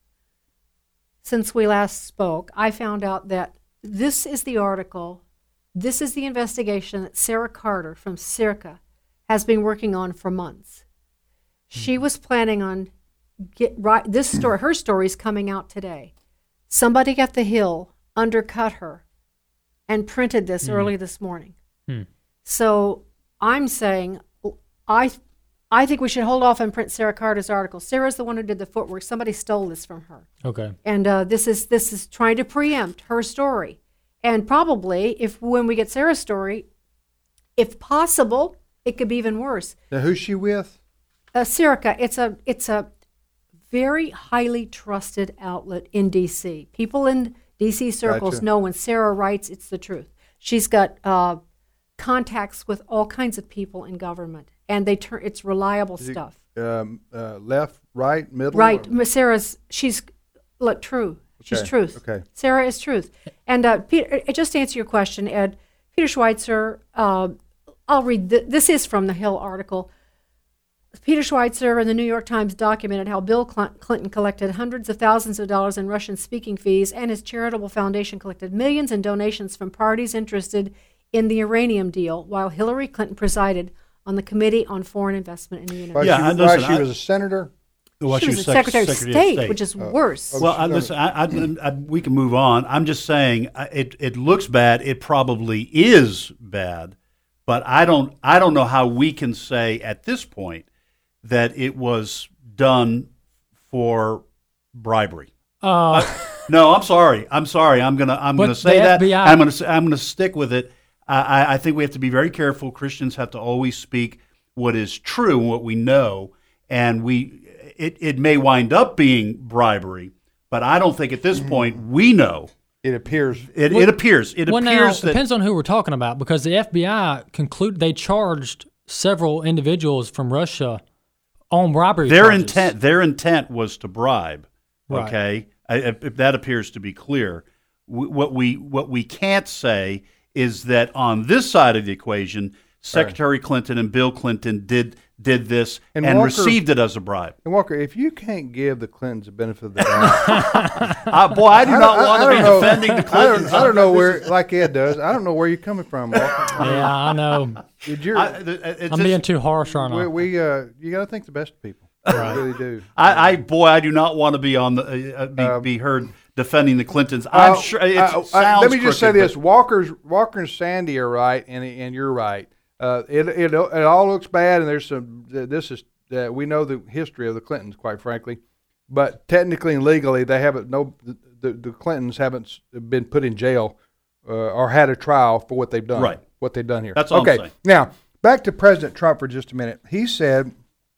Since we last spoke, I found out that this is the article, this is the investigation that Sarah Carter from Circa has been working on for months. She was planning on get right. This story, her story, is coming out today. Somebody at the Hill undercut her and printed this Mm. early this morning. Mm. So I'm saying, I, I think we should hold off and print Sarah Carter's article. Sarah's the one who did the footwork. Somebody stole this from her. Okay. And uh, this is this is trying to preempt her story. And probably, if when we get Sarah's story, if possible, it could be even worse. Now, who's she with? Uh, Sirica, it's a it's a very highly trusted outlet in D C. People in D C circles Gotcha. know when Sarah writes, it's the truth. She's got uh, contacts with all kinds of people in government, and they turn it's reliable Is it, stuff. Um, uh, left, right, middle? Right, or- Miss Sarah's she's look true. She's Okay, truth. okay. Sarah is truth. And uh, Peter, uh, just to answer your question, Ed, Peter Schweitzer. Uh, I'll read. Th- this is from the Hill article. Peter Schweitzer and the New York Times documented how Bill Cl- Clinton collected hundreds of thousands of dollars in Russian speaking fees, and his charitable foundation collected millions in donations from parties interested in the uranium deal, while Hillary Clinton presided on the Committee on Foreign Investment in the United Why States. she, I- why listen, she I- was a senator? Well, She she was was the sec- Secretary of State, which is worse. Oh, Well, she's I, gonna- listen, I, I, I, we can move on. I'm just saying I- it. It looks bad. It probably is bad, but I don't. I don't know how we can say at this point that it was done for bribery. Uh, I- no, I'm sorry. I'm sorry. I'm gonna. I'm But gonna say the that. F B I I'm gonna. say- I'm gonna stick with it. I, I, I think we have to be very careful. Christians have to always speak what is true and what we know, and we. It, it may wind up being bribery, but I don't think at this point we know. It appears. It, Well- it appears. It well, now, appears it that depends on who we're talking about, because the F B I concluded they charged several individuals from Russia on bribery their charges. intent. Their intent was to bribe. Right. Okay, I, if that appears to be clear. W- What we what we can't say is that on this side of the equation, Secretary Clinton and Bill Clinton did did this And and, Walker- received it as a bribe. And Walker, if you can't give the Clintons the benefit of the doubt, Uh, boy, I do I not don't- want I to be don't know. defending the I Clintons. don't, I don't know where, like Ed does. I don't know where you're coming from, Walker. Yeah, I know. Did you? I- th- it's I'm just- being too harsh, aren't I? we, we uh, you got to think the best of people. Right. You really do. I, I boy, I do not want to be on the uh, be, Um, be heard defending the Clintons. I'm Uh, sure it uh, uh, sounds. let me just say crooked, this: Walker's Walker and Sandy are right, and and you're right. Uh, it, it it all looks bad, and there's some. This is uh, we know the history of the Clintons, quite frankly, but technically and legally, they haven't. No, the, the Clintons haven't been put in jail uh, or had a trial for what they've done. Right. What they've done here. That's all I'm okay. saying. Now back to President Trump for just a minute. He said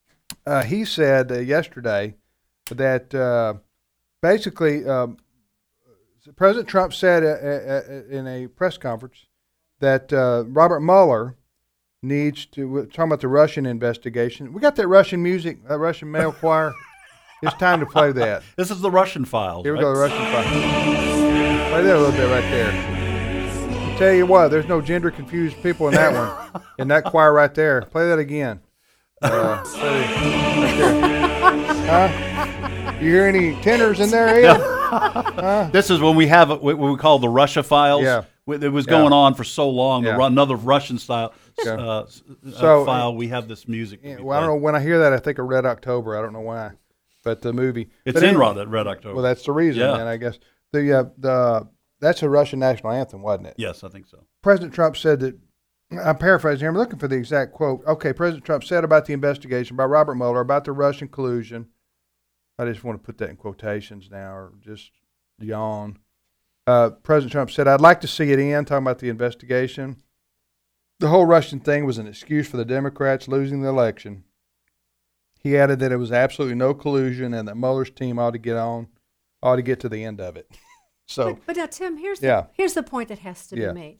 uh, he said uh, yesterday that uh, basically um, President Trump said uh, uh, in a press conference that uh, Robert Mueller needs to, we're talking about the Russian investigation. We got that Russian music, that Russian male choir. It's time to play that. This is the Russian Files. Here we right? go, the Russian Files. Play that a little bit right there. I'll tell you what, there's no gender confused people in that one, in that choir right there. Play that again. Uh, play it right there. Huh? You hear any tenors in there, Ed? Huh? This is when we have what we call the Russia Files. Yeah. It was Yeah. going on for so long. Yeah. The, another Russian style Yeah. uh, So, uh, file. We have this music. Yeah, well, I don't know. When I hear that, I think of Red October. I don't know why, but the movie. It's but in anyway, Red, Red October. Well, that's the reason, Yeah. man. I guess the uh, the that's a Russian national anthem, wasn't it? Yes, I think so. President Trump said that. I'm paraphrasing here. I'm looking for the exact quote. Okay, President Trump said about the investigation by Robert Mueller about the Russian collusion. I just want to put that in quotations now, or just yawn. Uh, President Trump said, "I'd like to see it end." Talking about the investigation. The whole Russian thing was an excuse for the Democrats losing the election. He added that it was absolutely no collusion and that Mueller's team ought to get on, ought to get to the end of it. So, but, but now, Tim, here's yeah. the, here's the point that has to Yeah. be made.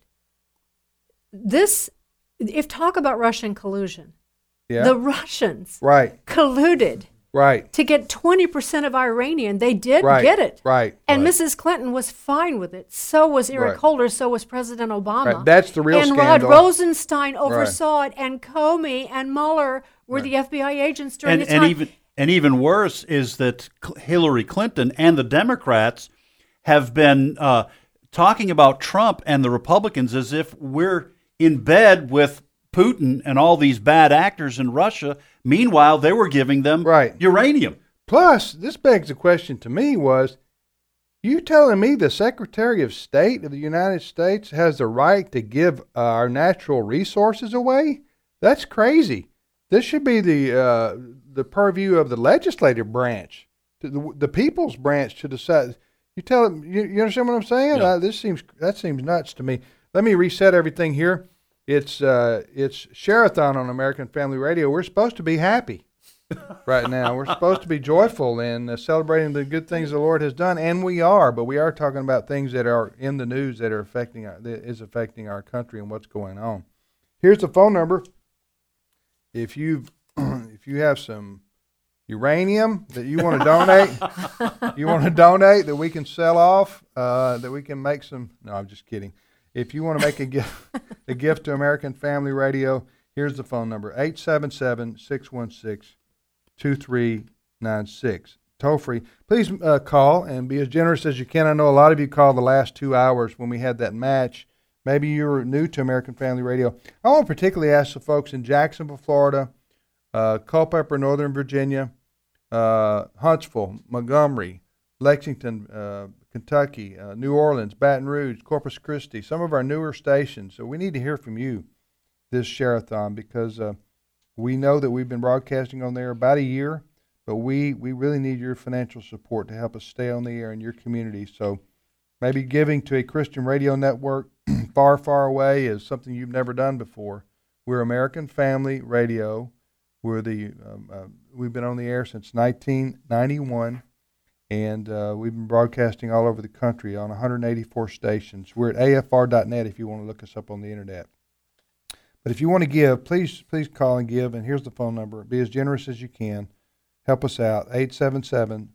This, if talk about Russian collusion, yeah, the Russians right, colluded right, to get twenty percent of Iranian. They did right, get it. right, And right. Missus Clinton was fine with it. So was Eric Right. Holder. So was President Obama. Right. That's the real and scandal. Rod Rosenstein oversaw it, and Comey and Mueller were Right. the F B I agents during And, the time. and even and even worse is that Cl- Hillary Clinton and the Democrats have been uh, talking about Trump and the Republicans as if we're in bed with Putin and all these bad actors in Russia. Meanwhile, they were giving them Right. uranium. Plus, this begs the question to me was, you telling me the Secretary of State of the United States has the right to give uh, our natural resources away? That's crazy. This should be the uh, the purview of the legislative branch, to the, the people's branch to decide. You tell them. You, you understand what I'm saying? Yeah. Uh, this seems that seems nuts to me. Let me reset everything here. It's uh, it's Share-a-thon on American Family Radio. We're supposed to be happy right now. We're supposed to be joyful and uh, celebrating the good things the Lord has done, and we are. But we are talking about things that are in the news that are affecting our, that is affecting our country and what's going on. Here's the phone number. If you if you have some uranium that you want to donate, you want to donate that we can sell off, uh, that we can make some. No, I'm just kidding. If you want to make a gift, a gift to American Family Radio, here's the phone number: eight seven seven, six one six, two three nine six. Toll free. Please uh, call and be as generous as you can. I know a lot of you called the last two hours when we had that match. Maybe you were new to American Family Radio. I want to particularly ask the folks in Jacksonville, Florida, uh, Culpeper, Northern Virginia, uh, Huntsville, Montgomery, Lexington, uh, Kentucky, uh, New Orleans, Baton Rouge, Corpus Christi, some of our newer stations. So we need to hear from you this Share-a-thon because uh, we know that we've been broadcasting on there about a year, but we, we really need your financial support to help us stay on the air in your community. So maybe giving to a Christian radio network far, far away is something you've never done before. We're American Family Radio. We're the um, uh, we've been on the air since nineteen ninety-one, and uh, we've been broadcasting all over the country on one hundred eighty-four stations. We're at A F R dot net if you want to look us up on the internet. But if you want to give, please please call and give. And here's the phone number. Be as generous as you can. Help us out. eight seven seven,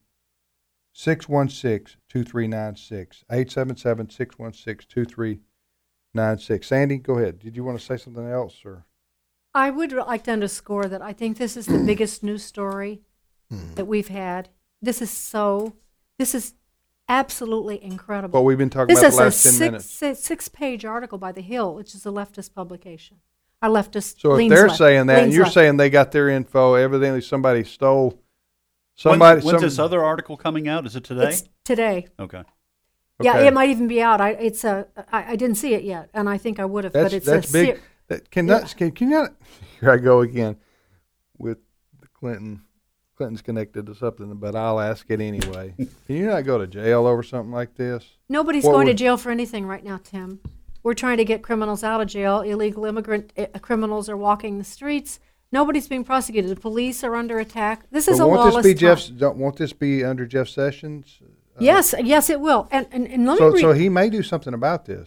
six one six, two three nine six. eight seven seven, six one six, two three nine six. Sandy, go ahead. Did you want to say something else, or? I would like to underscore that I think this is the biggest news story that we've had. This is so, this is absolutely incredible. Well, we've been talking this about the last is ten a minutes. six, six-page article by The Hill, which is a leftist publication. Our leftist So if leans they're left, saying that, and leans you're left. saying they got their info, evidently somebody stole. When's- Somebody. When's, some, this other article coming out? Is it today? It's today. Okay. Yeah, Okay. it might even be out. I it's a I, I didn't see it yet, and I think I would have. That's but it's that's a big. ser- That can Yeah. not can, can you not? Here I go again with the Clinton. Clinton's connected to something, but I'll ask it anyway. Can you not go to jail over something like this? Nobody's What going would- to jail for anything right now, Tim. We're trying to get criminals out of jail. Illegal immigrant uh, criminals are walking the streets. Nobody's being prosecuted. The police are under attack. This is But a won't lawless this be time. Jeff's, don't, won't this be under Jeff Sessions? Uh, Yes, yes, it will. And and, and let so, me read. so he may do something about this.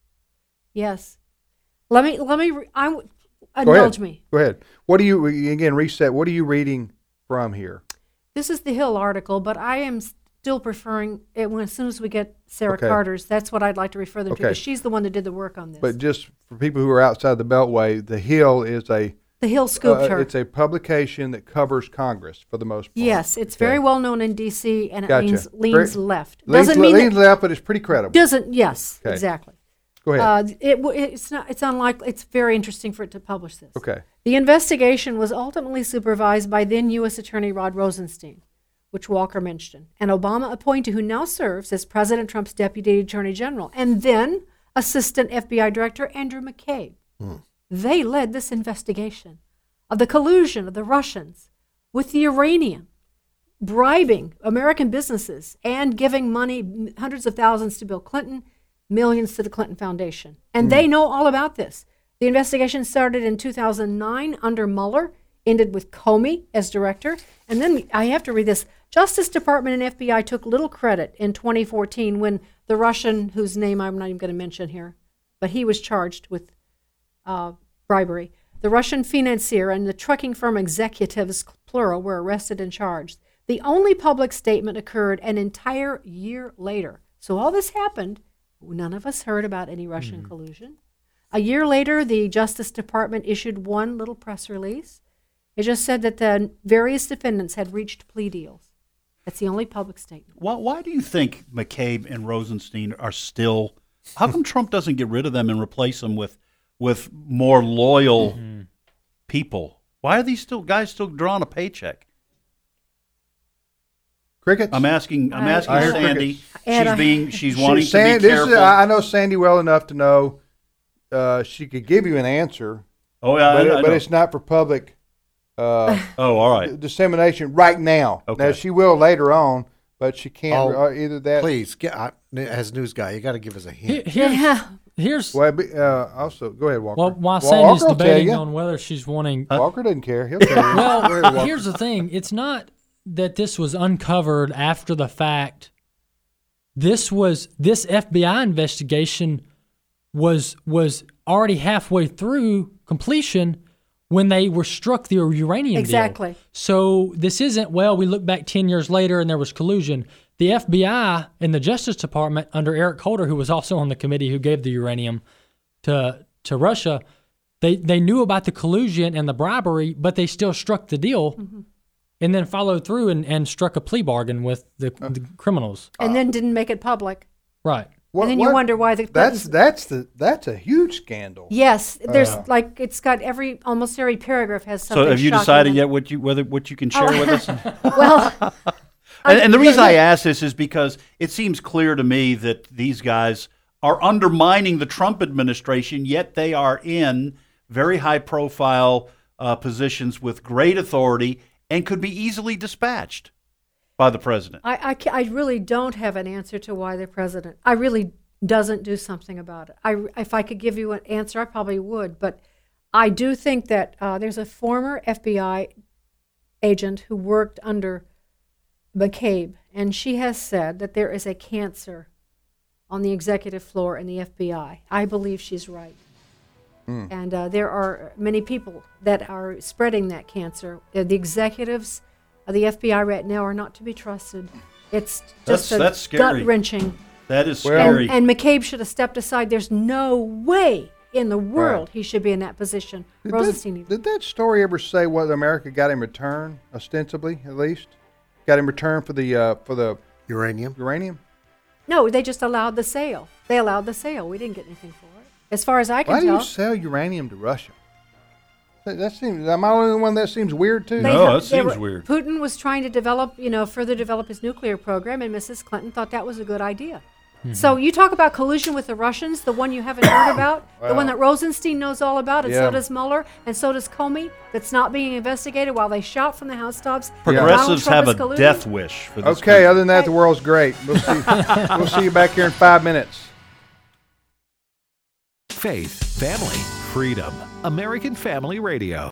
Yes. Let me let me. Re- I w- Go indulge ahead. me. Go ahead. What do you again reset? What are you reading from here? This is the Hill article, but I am still preferring it when as soon as we get Sarah Okay. Carter's. That's what I'd like to refer them to Okay. because she's the one that did the work on this. But just for people who are outside the Beltway, the Hill is a The Hill scooped uh, her. It's a publication that covers Congress for the most part. Yes, it's Okay. very well known in D C and it Gotcha. leans, leans Very- left. Leans, Doesn't mean leans that, left, but it's pretty credible. doesn't. Yes, Okay. exactly. Go ahead. Uh, it w- it's not. It's unlikely. It's very interesting for it to publish this. Okay. The investigation was ultimately supervised by then U S Attorney Rod Rosenstein, which Walker mentioned, an Obama appointee who now serves as President Trump's Deputy Attorney General, and then Assistant F B I Director Andrew McCabe. They led this investigation of the collusion of the Russians with the uranium, bribing American businesses and giving money, m- hundreds of thousands to Bill Clinton, millions to the Clinton Foundation. And they know all about this. The investigation started in two thousand nine under Mueller, ended with Comey as director. And then I have to read this. Justice Department and F B I took little credit in twenty fourteen when the Russian, whose name I'm not even going to mention here, but he was charged with uh, bribery. The Russian financier and the trucking firm executives, plural, were arrested and charged. The only public statement occurred an entire year later. So all this happened. None of us heard about any Russian collusion. A year later, the Justice Department issued one little press release. It just said that the various defendants had reached plea deals. That's the only public statement. Why, why do you think McCabe and Rosenstein are still? How come Trump doesn't get rid of them and replace them with with more loyal Mm-hmm. people? Why are these still guys still drawing a paycheck? Crickets. I'm asking. I'm I- asking I hear Sandy. crickets. And She's I- being. She's She- wanting San- to be this is- careful. I I know Sandy well enough to know uh, she could give you an answer. Oh, yeah, but, I- it- I but know. it's not for public uh, oh, all right. dissemination right now. Okay. Now she will later on, but she can't Oh, uh, either that. Please, get, uh, as news guy, you got to give us a hint. Here- here's, Yeah. here's Well, be- uh, also go ahead, Walker. well, while Well, Sandy's Walker will tell debating you. on whether she's wanting. Walker doesn't care. He'll tell you. Go ahead, Well, Walker. here's the thing. It's not that this was uncovered after the fact. This was this F B I investigation was was already halfway through completion when they were struck the uranium deal. Exactly. So this isn't, well, we look back ten years later and there was collusion. The F B I and the Justice Department under Eric Holder, who was also on the committee who gave the uranium to to Russia, they, they knew about the collusion and the bribery, but they still struck the deal Mm-hmm. and then followed through and, and struck a plea bargain with the, the criminals. And then didn't make it public. Right. What- and then you what- wonder why the That's Clintons- that's the that's a huge scandal. Yes, there's Uh, like it's got every almost every paragraph has So something. have you shocking decided in it. yet what you whether what you can share Oh. with us? Well, And, and the I- reason I yeah. ask this is because it seems clear to me that these guys are undermining the Trump administration, yet they are in very high-profile uh, positions with great authority and could be easily dispatched by the president. I, I, ca- I really don't have an answer to why the president, I really doesn't do something about it. I, if I could give you an answer, I probably would. But I do think that uh, there's a former F B I agent who worked under McCabe, and she has said that there is a cancer on the executive floor in the F B I. I believe she's right. And uh, there are many people that are spreading that cancer. Uh, the executives of the F B I right now are not to be trusted. It's That's- just a that's scary. gut wrenching. That is Well- scary. And, and McCabe should have stepped aside. There's no way in the world Right. he should be in that position. Did Rosenstein. that, did that story ever say what America got in return, ostensibly at least? Got in return for the uh, for the uranium? Uranium? No, they just allowed the sale. They allowed the sale. We didn't get anything for it. As far as I can Why do tell. you sell uranium to Russia? That, that seems. Am I the only one that seems weird too? They No, ha- that they seems were- weird. Putin was trying to develop, you know, further develop his nuclear program, and Missus Clinton thought that was a good idea. So you talk about collusion with the Russians, the one you haven't heard about, the one Wow. that Rosenstein knows all about, and Yeah. so does Mueller, and so does Comey, that's not being investigated while they shout from the housetops. Progressives Donald Trump have is a colluding. death wish for this Okay. country. Other than that, the world's great. We'll see. We'll see you back here in five minutes. Faith, family, freedom. American Family Radio.